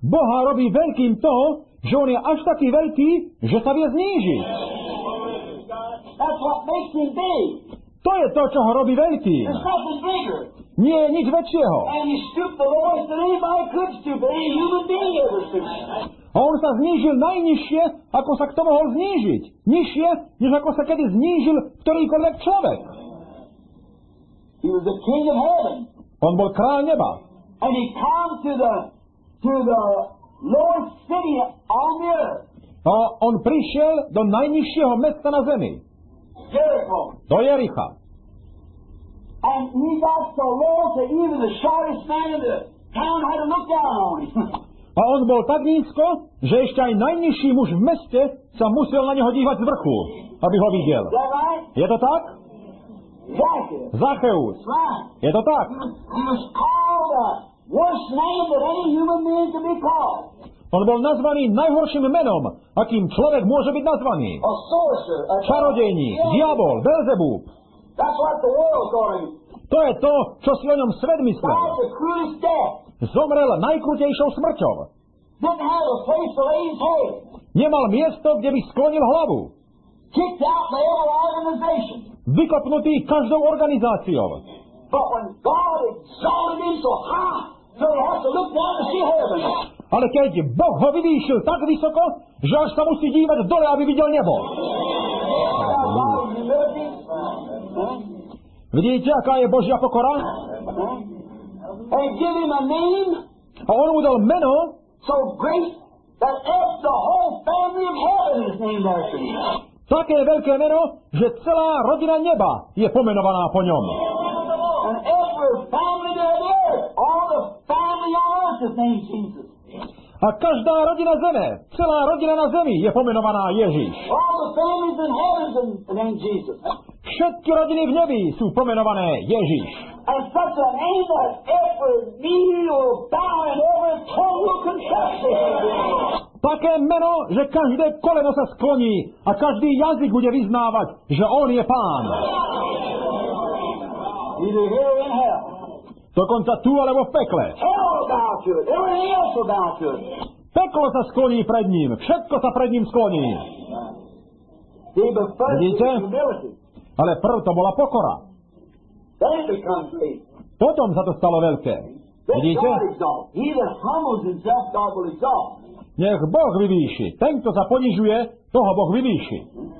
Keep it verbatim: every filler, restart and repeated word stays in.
Boha robí veľkým to, že on je až taký veľký, že sa vie znížiť. That's what makes him big. To je to, čo ho robí veľkým. There's nothing bigger. Nie je nič väčšieho. And he stooped the lowest that anybody could stoop, any human being ever stooped. A on sa znížil najnižšie, ako sa kto mohol znížiť. Nižšie, než ako sa kedy znížil ktorýkoľvek človek. He was the king of heaven. On bol kráľ neba. And he come to the to the lowest city on the earth. A on prišiel do najnižšieho mesta na zemi. Jericho. Do Jericha. And he got so low that even the shortest man in the town had to look down on him. A on bol tak nízko, že ešte aj najnižší muž v meste sa musel na neho dívať z vrchu, aby ho videl. Is that right? Je to tak? Zacchaeus. Zacheus. Right. Je to tak? He was, he was called the worst name that any human being could be called. On bol nazvaný najhorším menom, akým človek môže byť nazvaný. A sorcerer. A Čarodejník, diabol, Belzebub. That's what the world called him. To je to, čo si o ňom svet myslel. Died the cruelest death. Zomrel najkrutejšou smrťou. Didn't have a place to lay his head. Nemal miesto, kde by sklonil hlavu. Kicked out by every organization. Vykopnutý každou organizáciou. But when God exalted him so high, so he has to look down to see heaven. Ale keď Boh ho vyvýšil tak vysoko, že až sa musí dívať dole, aby videl nebo. Vidíte, aká je Božia pokora? And give him a name A on mu dal meno, so great that the whole family of heaven is named after him. také veľké meno, že celá rodina neba je pomenovaná po ňom. And every family there on earth, all the family on earth is named Jesus. A každá rodina zeme, celá rodina na zemi je pomenovaná Ježiš. All the families in heaven are named Jesus. Všetky rodiny v nebi sú pomenované Ježiš. And such a name that every knee will bow and every tongue will confess it. Také meno, že každé koleno sa skloní a každý jazyk bude vyznávať, že on je Pán. Either here or in hell. Dokonca tu alebo v pekle. Hell will bow to it. Everything else will bow to it. Peklo sa skloní pred ním. Všetko sa pred ním skloní. See, but first Vidíte? is humility. Ale prv to bola pokora. Then it becomes great. Potom sa to stalo veľké. Then Vidíte? God exalts. He that humbles himself, God will exalt. Nech Boh vyvýši. Ten, kto sa ponižuje, toho Boh vyvýši.